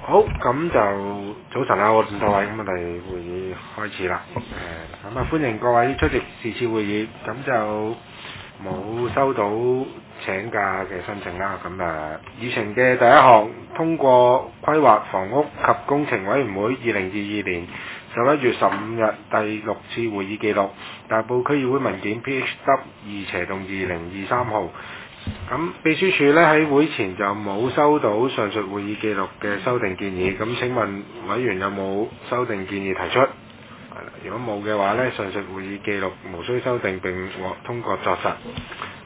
好，咁就早晨啊，我伍各位，咁我哋會議開始啦。咁歡迎各位出席是次會議，咁就冇收到請假嘅申請啦。咁議程嘅第一項，通過規劃房屋及工程委員會2022年11月15日第6次會議記錄，大埔區議會文件 PHW/2023 號。咁秘書處咧喺會前就冇收到上述會議記錄嘅修訂建議，咁請問委員有冇修訂建議提出？如果冇嘅話咧，上述會議記錄無需修訂並獲通過作實。